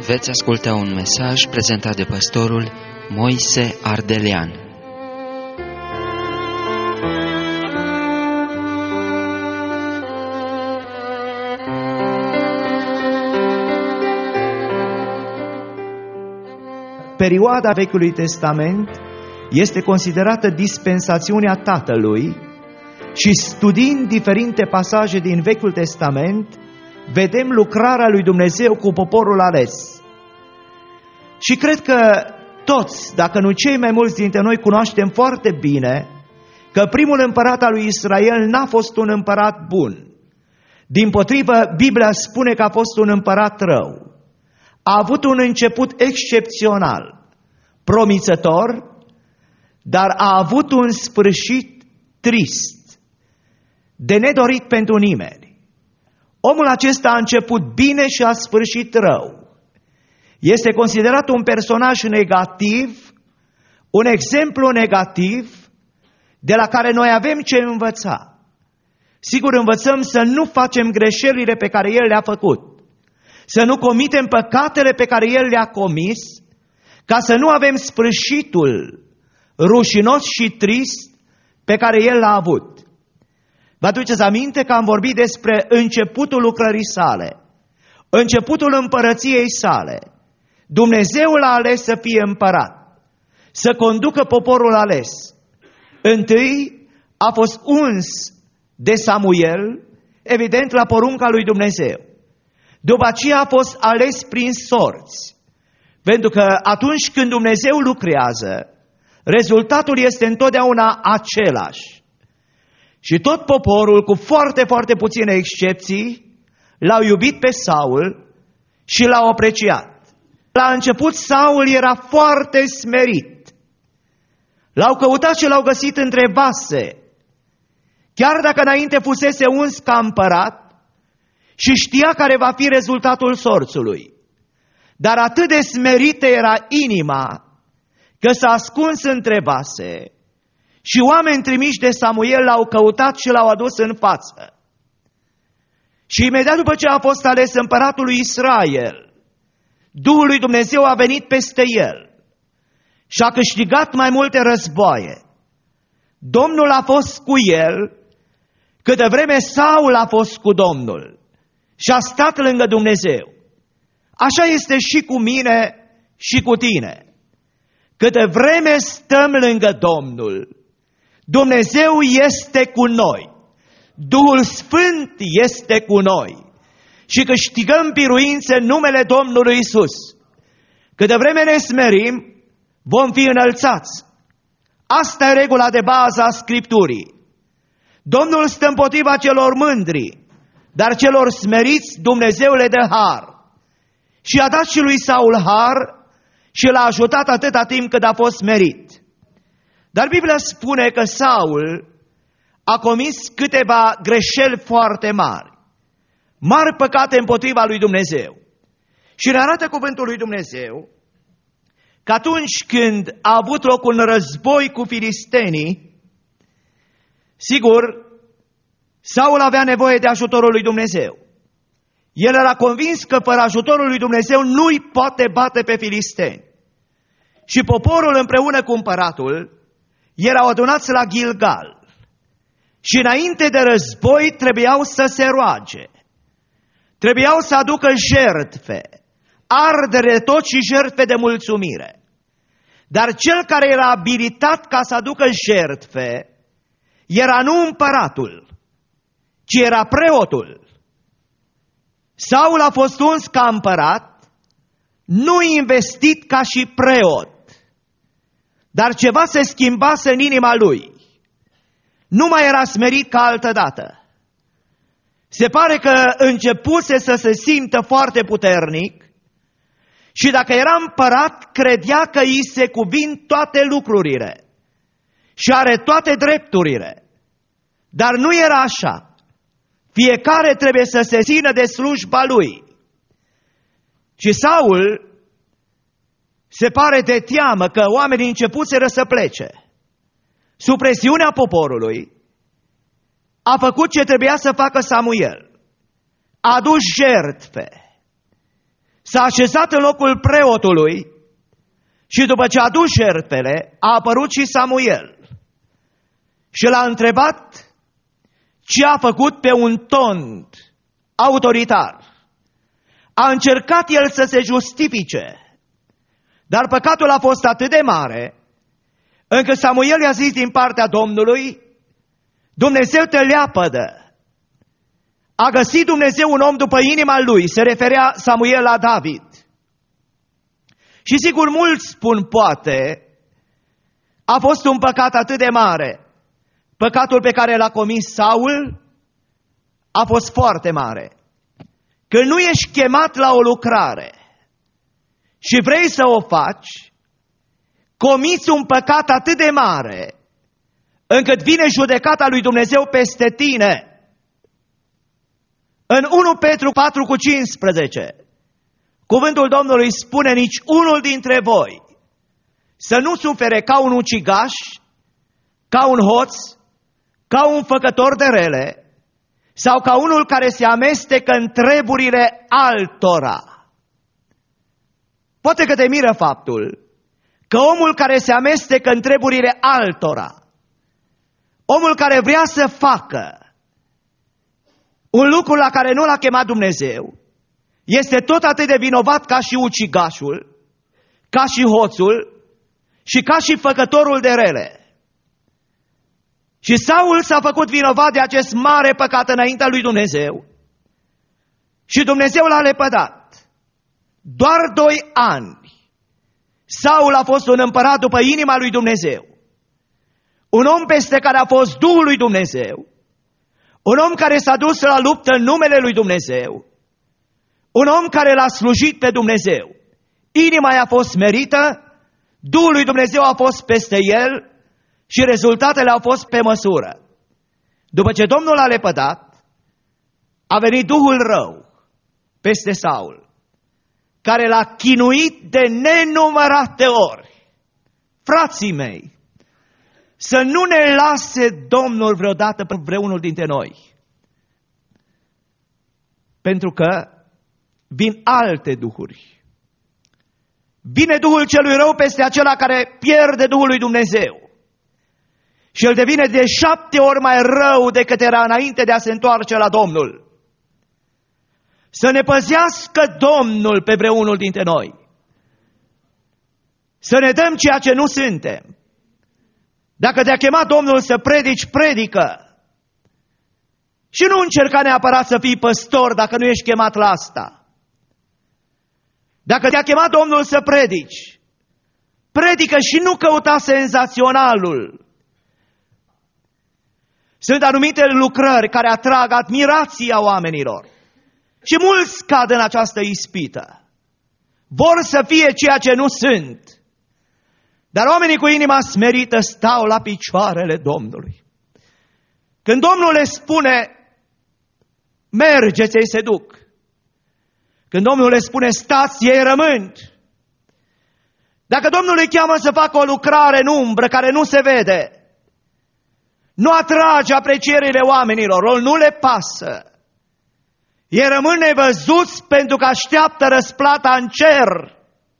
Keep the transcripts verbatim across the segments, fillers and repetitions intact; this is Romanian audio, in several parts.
Veți asculta un mesaj prezentat de pastorul Moise Ardelean. Perioada Vechiului Testament este considerată dispensațiunea Tatălui și studiind diferite pasaje din Vechiul Testament, vedem lucrarea lui Dumnezeu cu poporul ales. Și cred că toți, dacă nu cei mai mulți dintre noi, cunoaștem foarte bine că primul împărat al lui Israel n-a fost un împărat bun. Dimpotrivă, Biblia spune că a fost un împărat rău. A avut un început excepțional, promițător, dar a avut un sfârșit trist, de nedorit pentru nimeni. Omul acesta a început bine și a sfârșit rău. Este considerat un personaj negativ, un exemplu negativ de la care noi avem ce învăța. Sigur, învățăm să nu facem greșelile pe care El le-a făcut, să nu comitem păcatele pe care El le-a comis, ca să nu avem sfârșitul rușinos și trist pe care El l-a avut. Vă aduceți aminte că am vorbit despre începutul lucrării sale, începutul împărăției sale. Dumnezeu l-a ales să fie împărat, să conducă poporul ales. Întâi a fost uns de Samuel, evident la porunca lui Dumnezeu. După aceea a fost ales prin sorți, pentru că atunci când Dumnezeu lucrează, rezultatul este întotdeauna același. Și tot poporul, cu foarte, foarte puține excepții, l-au iubit pe Saul și l-au apreciat. La început Saul era foarte smerit. L-au căutat și l-au găsit între vase, chiar dacă înainte fusese uns ca împărat și știa care va fi rezultatul sorțului. Dar atât de smerită era inima că s-a ascuns între vase și oameni trimiși de Samuel l-au căutat și l-au adus în față. Și imediat după ce a fost ales împăratul lui Israel, Duhul lui Dumnezeu a venit peste el și a câștigat mai multe războaie. Domnul a fost cu el câtă vreme Saul a fost cu Domnul și a stat lângă Dumnezeu. Așa este și cu mine și cu tine. Câtă vreme stăm lângă Domnul, Dumnezeu este cu noi. Duhul Sfânt este cu noi. Și câștigăm biruințe în numele Domnului Isus. Câtă vreme ne smerim, vom fi înălțați. Asta e regula de bază a Scripturii. Domnul stă împotriva celor mândri, dar celor smeriți Dumnezeu le dă har. Și a dat și lui Saul har și l-a ajutat atâta timp cât a fost smerit. Dar Biblia spune că Saul a comis câteva greșeli foarte mari, mari păcate împotriva lui Dumnezeu. Și ne arată cuvântul lui Dumnezeu că atunci când a avut loc un război cu filistenii, sigur, Saul avea nevoie de ajutorul lui Dumnezeu. El era convins că fără ajutorul lui Dumnezeu nu-i poate bate pe filisteni. Și poporul împreună cu împăratul erau adunați la Gilgal. Și înainte de război trebuiau să se roage. Trebuiau să aducă jertfe, ardere tot și jertfe de mulțumire. Dar cel care era abilitat ca să aducă jertfe era nu împăratul, ci era preotul. Saul a fost uns ca împărat, nu investit ca și preot, dar ceva se schimbase în inima lui. Nu mai era smerit ca altădată. Se pare că începuse să se simtă foarte puternic și dacă era împărat, credea că îi se cuvin toate lucrurile și are toate drepturile. Dar nu era așa. Fiecare trebuie să se țină de slujba lui. Și Saul se pare de teamă că oamenii începuseră să plece. Sub presiunea poporului, a făcut ce trebuia să facă Samuel. A adus jertfe. s-a așezat în locul preotului și după ce a dus jertfele, a apărut și Samuel și l-a întrebat ce a făcut pe un ton autoritar. A încercat el să se justifice, dar păcatul a fost atât de mare, încât Samuel i-a zis din partea Domnului: Dumnezeu te leapădă. A găsit Dumnezeu un om după inima lui, se referea Samuel la David. Și sigur mulți spun poate, a fost un păcat atât de mare. Păcatul pe care l-a comis Saul a fost foarte mare. Când nu ești chemat la o lucrare și vrei să o faci, comiți un păcat atât de mare, încât vine judecata lui Dumnezeu peste tine. În unu Petru patru cu cincisprezece, cuvântul Domnului spune: nici unul dintre voi să nu sufere ca un ucigaș, ca un hoț, ca un făcător de rele, sau ca unul care se amestecă în treburile altora. Poate că te miră faptul că omul care se amestecă în treburile altora, omul care vrea să facă un lucru la care nu l-a chemat Dumnezeu, este tot atât de vinovat ca și ucigașul, ca și hoțul și ca și făcătorul de rele. Și Saul s-a făcut vinovat de acest mare păcat înaintea lui Dumnezeu și Dumnezeu l-a lepădat. Doar doi ani Saul a fost un împărat după inima lui Dumnezeu, un om peste care a fost Duhul lui Dumnezeu, un om care s-a dus la luptă în numele lui Dumnezeu, un om care l-a slujit pe Dumnezeu. Inima i-a fost smerită, Duhul lui Dumnezeu a fost peste el și rezultatele au fost pe măsură. După ce Domnul l-a lepădat, a venit Duhul rău peste Saul, care l-a chinuit de nenumărate ori. Frații mei, să nu ne lase Domnul vreodată pe vreunul dintre noi, pentru că vin alte duhuri. Vine Duhul celui rău peste acela care pierde Duhul lui Dumnezeu și el devine de șapte ori mai rău decât era înainte de a se întoarce la Domnul. Să ne păzească Domnul pe vreunul dintre noi, să ne dăm ceea ce nu suntem. Dacă te-a chemat Domnul să predici, predică. Și nu încerca neapărat să fii păstor dacă nu ești chemat la asta. Dacă te-a chemat Domnul să predici, predică și nu căuta senzaționalul. Sunt anumite lucrări care atrag admirația oamenilor și mulți cad în această ispită. Vor să fie ceea ce nu sunt. Dar oamenii cu inima smerită stau la picioarele Domnului. Când Domnul le spune, mergeți, ei se duc. Când Domnul le spune, stați, ei rămân. Dacă Domnul îi cheamă să facă o lucrare în umbră care nu se vede, nu atrage aprecierile oamenilor, nu le pasă. Ei rămân nevăzuți pentru că așteaptă răsplata în cer.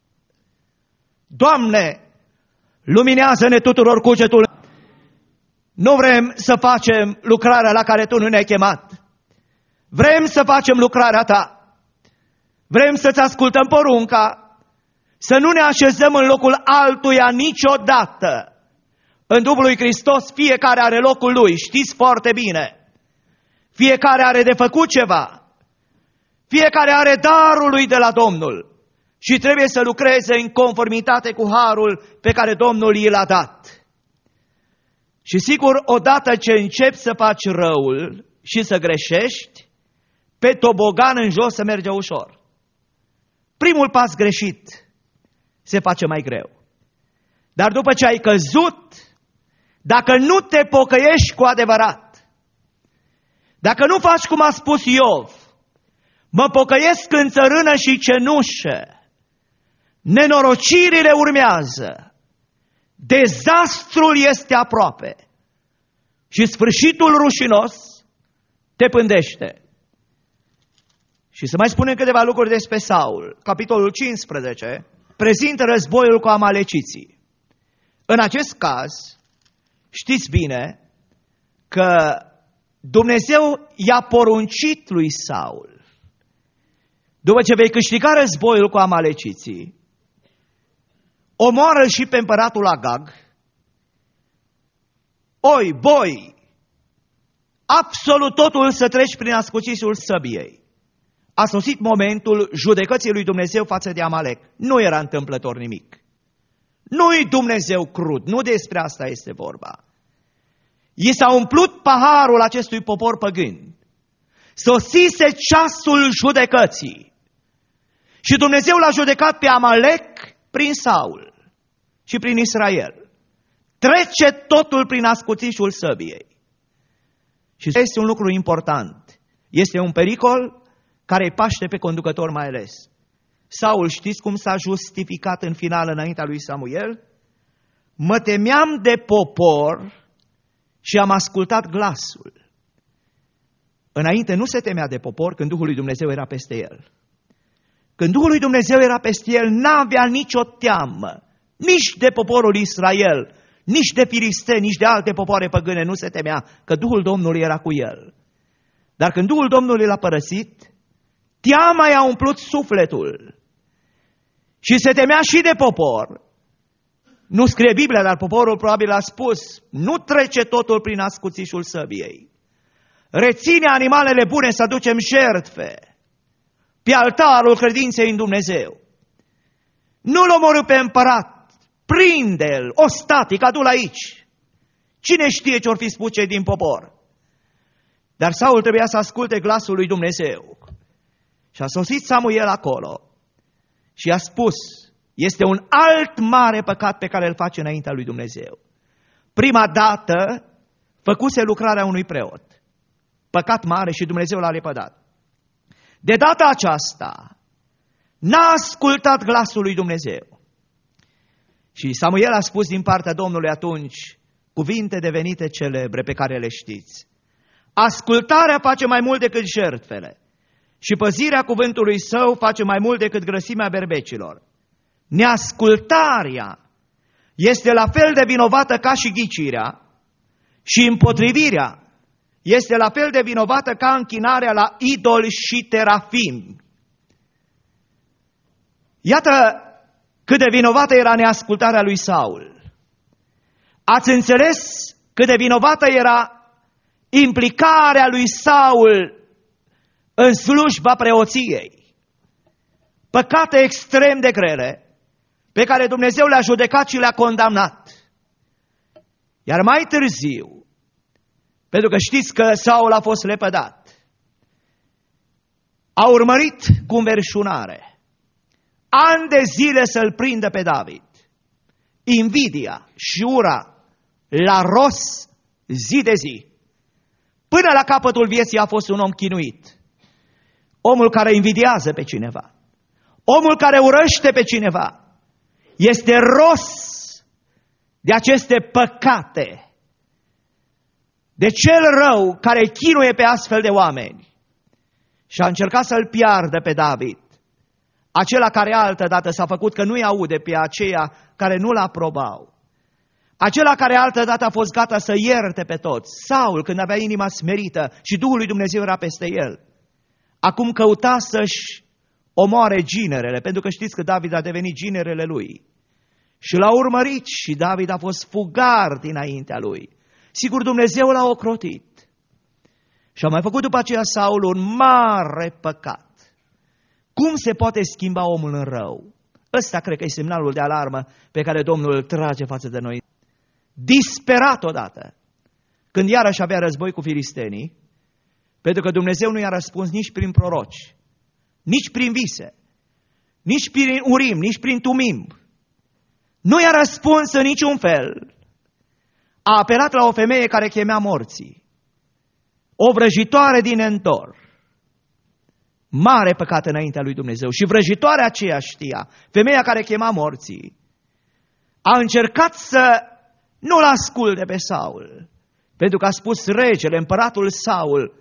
Doamne, luminează-ne tuturor cugetul. Nu vrem să facem lucrarea la care Tu nu ne-ai chemat. Vrem să facem lucrarea Ta. Vrem să-ți ascultăm porunca, să nu ne așezăm în locul altuia niciodată. În Duhul lui Hristos fiecare are locul lui, știți foarte bine. Fiecare are de făcut ceva. Fiecare are darul lui de la Domnul. Și trebuie să lucreze în conformitate cu harul pe care Domnul i l-a dat. Și sigur, odată ce începi să faci răul și să greșești, pe tobogan în jos să merge ușor. Primul pas greșit se face mai greu. Dar după ce ai căzut, dacă nu te pocăiești cu adevărat, dacă nu faci cum a spus Iov, mă pocăiesc în țărână și cenușă, nenorocirile urmează, dezastrul este aproape și sfârșitul rușinos te pândește. Și să mai spunem câteva lucruri despre Saul. Capitolul cincisprezece prezintă războiul cu amaleciții. În acest caz, știți bine că Dumnezeu i-a poruncit lui Saul, după ce vei câștiga războiul cu amaleciții, omoară și pe împăratul Agag, oi, boi, absolut totul să treci prin ascuțișul săbiei. A sosit momentul judecății lui Dumnezeu față de Amalec. Nu era întâmplător nimic. Nu-i Dumnezeu crud, nu despre asta este vorba. I s-a umplut paharul acestui popor păgân. Sosise ceasul judecății. Și Dumnezeu l-a judecat pe Amalec prin Saul și prin Israel. Trece totul prin ascuțișul săbiei. Și este un lucru important. Este un pericol care îi paște pe conducător mai ales. Saul, știți cum s-a justificat în final înaintea lui Samuel? Mă temeam de popor și am ascultat glasul. Înainte nu se temea de popor când Duhul lui Dumnezeu era peste el. Când Duhul lui Dumnezeu era peste el, n-avea nicio teamă, nici de poporul Israel, nici de filisteni, nici de alte popoare păgâne, nu se temea, că Duhul Domnului era cu el. Dar când Duhul Domnului l-a părăsit, teama i-a umplut sufletul și se temea și de popor. Nu scrie Biblia, dar poporul probabil a spus, nu trece totul prin ascuțișul săbiei. Reține animalele bune să aducem jertfe pe altarul credinței în Dumnezeu. Nu-l omorâ pe împărat, prinde-l, ostatic, adu-l aici. Cine știe ce-or fi spus cei din popor? Dar Saul trebuia să asculte glasul lui Dumnezeu. Și a sosit Samuel acolo și a spus, este un alt mare păcat pe care îl face înaintea lui Dumnezeu. Prima dată făcuse lucrarea unui preot. Păcat mare și Dumnezeu l-a lepădat. De data aceasta n-a ascultat glasul lui Dumnezeu. Și Samuel a spus din partea Domnului atunci cuvinte devenite celebre pe care le știți. Ascultarea face mai mult decât jertfele și păzirea cuvântului său face mai mult decât grăsimea berbecilor. Neascultarea este la fel de vinovată ca și ghicirea și împotrivirea este la fel de vinovată ca închinarea la idoli și terafim. Iată cât de vinovată era neascultarea lui Saul. Ați înțeles cât de vinovată era implicarea lui Saul în slujba preoției. Păcate extrem de grele pe care Dumnezeu le-a judecat și le-a condamnat. Iar mai târziu, pentru că știți că Saul a fost lepădat, a urmărit cu înverșunare ani de zile să-l prindă pe David. Invidia și ura la ros zi de zi. Până la capătul vieții a fost un om chinuit. Omul care invidiază pe cineva, omul care urăște pe cineva, este ros de aceste păcate, de cel rău care chinuie pe astfel de oameni. Și a încercat să-l piardă pe David, acela care altădată s-a făcut că nu-i aude pe aceia care nu-l aprobau, acela care altădată a fost gata să ierte pe toți. Saul, când avea inima smerită și Duhul lui Dumnezeu era peste el, acum căuta să-și omoare ginerele, pentru că știți că David a devenit ginerele lui. Și l-a urmărit și David a fost fugar dinaintea lui. Sigur, Dumnezeu l-a ocrotit. Și a mai făcut după aceea Saul un mare păcat. Cum se poate schimba omul în rău? Ăsta cred că e semnalul de alarmă pe care Domnul îl trage față de noi. Disperat odată, când iarăși avea război cu filistenii, pentru că Dumnezeu nu i-a răspuns nici prin proroci, nici prin vise, nici prin Urim, nici prin Tumim. Nu i-a răspuns în niciun fel. A apelat la o femeie care chemea morții, o vrăjitoare din Endor. Mare păcat înaintea lui Dumnezeu. Și vrăjitoarea aceea știa, femeia care chema morții, a încercat să nu-l asculte pe Saul, pentru că a spus regele, împăratul Saul,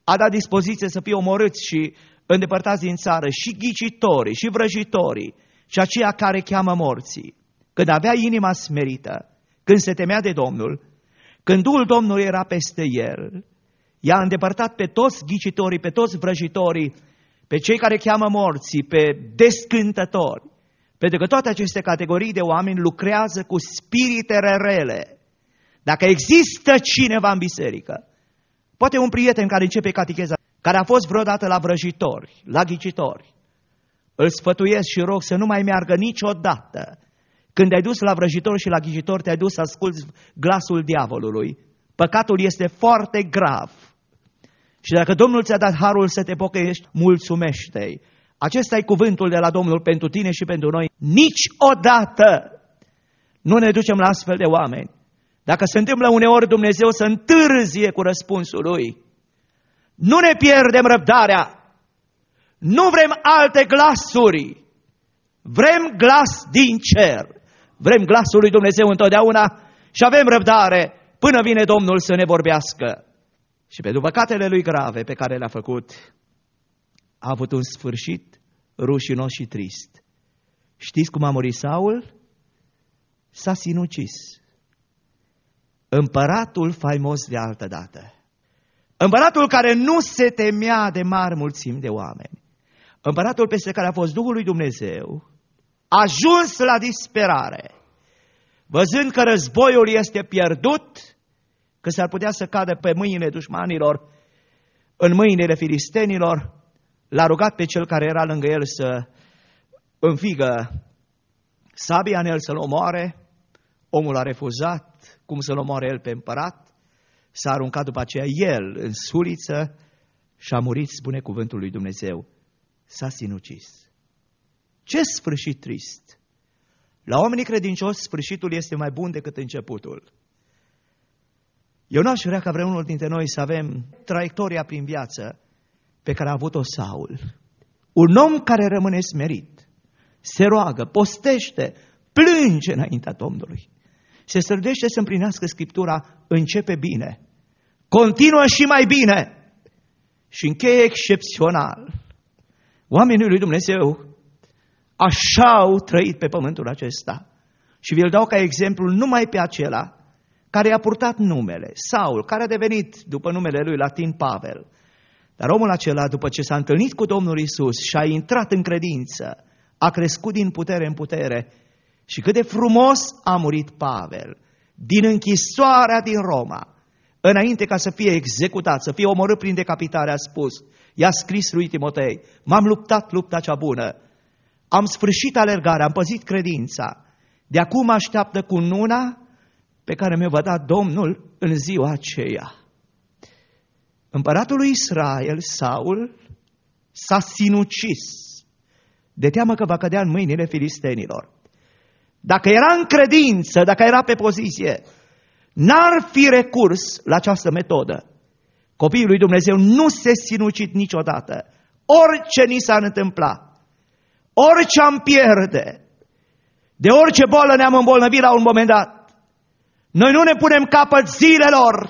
a dat dispoziție să fie omorâți și îndepărtați din țară și ghicitorii, și vrăjitorii, și aceia care cheamă morții. Când avea inima smerită, când se temea de Domnul, când Duhul Domnului era peste el, i-a îndepărtat pe toți ghicitorii, pe toți vrăjitorii, pe cei care cheamă morții, pe descântători, pentru că toate aceste categorii de oameni lucrează cu spiritele rele. Dacă există cineva în biserică, poate un prieten care începe catecheza, care a fost vreodată la vrăjitori, la ghicitori, îl sfătuiesc și rog să nu mai meargă niciodată. Când te-ai dus la vrăjitor și la ghicitor, te-ai dus să asculți glasul diavolului. Păcatul este foarte grav. Și dacă Domnul ți-a dat harul să te pocăiești, mulțumește-i. Acesta e cuvântul de la Domnul pentru tine și pentru noi. Niciodată nu ne ducem la astfel de oameni. Dacă se întâmplă uneori Dumnezeu să întârzie cu răspunsul Lui, nu ne pierdem răbdarea. Nu vrem alte glasuri. Vrem glas din cer. Vrem glasul lui Dumnezeu întotdeauna și avem răbdare până vine Domnul să ne vorbească. Și pentru păcatele lui grave pe care le-a făcut, a avut un sfârșit rușinos și trist. Știți cum a murit Saul? S-a sinucis. Împăratul faimos de altă dată. Împăratul care nu se temea de mari mulțimi de oameni. Împăratul peste care a fost Duhul lui Dumnezeu, a ajuns la disperare, văzând că războiul este pierdut, că s-ar putea să cadă pe mâinile dușmanilor, în mâinile filistenilor, l-a rugat pe cel care era lângă el să înfigă sabia în el să-l omoare. Omul a refuzat, cum să-l omoare el pe împărat, s-a aruncat după aceea el în suliță și a murit, spune cuvântul lui Dumnezeu. S-a sinucis. Ce sfârșit trist! La oamenii credincioși, sfârșitul este mai bun decât începutul. Eu n-aș vrea ca vreunul dintre noi să avem traiectoria prin viață pe care a avut-o Saul. Un om care rămâne smerit, se roagă, postește, plânge înaintea Domnului. Se străduiește să împlinească Scriptura, începe bine, continuă și mai bine și încheie excepțional. Oamenii lui Dumnezeu așa au trăit pe pământul acesta. Și vi-l dau ca exemplu numai pe acela care i-a purtat numele, Saul, care a devenit după numele lui latin Pavel. Dar omul acela, după ce s-a întâlnit cu Domnul Iisus și a intrat în credință, a crescut din putere în putere. Și cât de frumos a murit Pavel, din închisoarea din Roma, înainte ca să fie executat, să fie omorât prin decapitare, a spus, i-a scris lui Timotei, m-am luptat lupta cea bună, am sfârșit alergarea, am păzit credința, de acum așteaptă cununa pe care mi-o va da Domnul în ziua aceea. Împăratul lui Israel, Saul, s-a sinucis de teamă că va cădea în mâinile filistenilor. Dacă era în credință, dacă era pe poziție, n-ar fi recurs la această metodă. Copiii lui Dumnezeu nu se sinucid niciodată. Orice ni s-ar întâmpla, orice am pierde, de orice boală ne-am îmbolnăvit la un moment dat, noi nu ne punem capăt zilelor.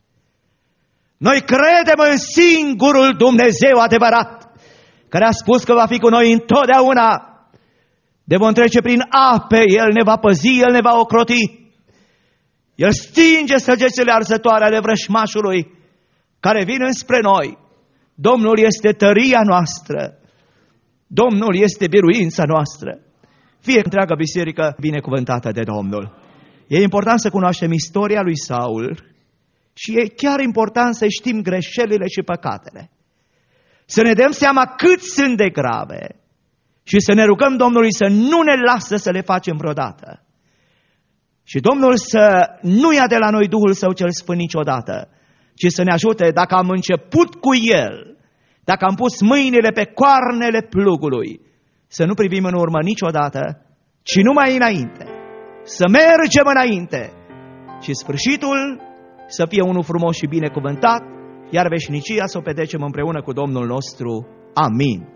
Noi credem în singurul Dumnezeu adevărat, care a spus că va fi cu noi întotdeauna. De vom trece prin ape, El ne va păzi, El ne va ocroti. El stinge săgețile arzătoare ale vrășmașului care vin înspre noi. Domnul este tăria noastră. Domnul este biruința noastră. Fie întreaga biserică binecuvântată de Domnul. E important să cunoaștem istoria lui Saul și e chiar important să știm greșelile și păcatele. Să ne dăm seama cât sunt de grave și să ne rugăm Domnului să nu ne lasă să le facem vreodată. Și Domnul să nu ia de la noi Duhul Său cel Sfânt niciodată, ci să ne ajute, dacă am început cu El, dacă am pus mâinile pe coarnele plugului, să nu privim în urmă niciodată, ci numai înainte. Să mergem înainte și sfârșitul să fie unul frumos și binecuvântat, iar veșnicia să o petrecem împreună cu Domnul nostru. Amin.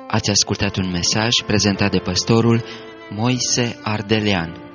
Ați ascultat un mesaj prezentat de pastorul Moise Ardelean.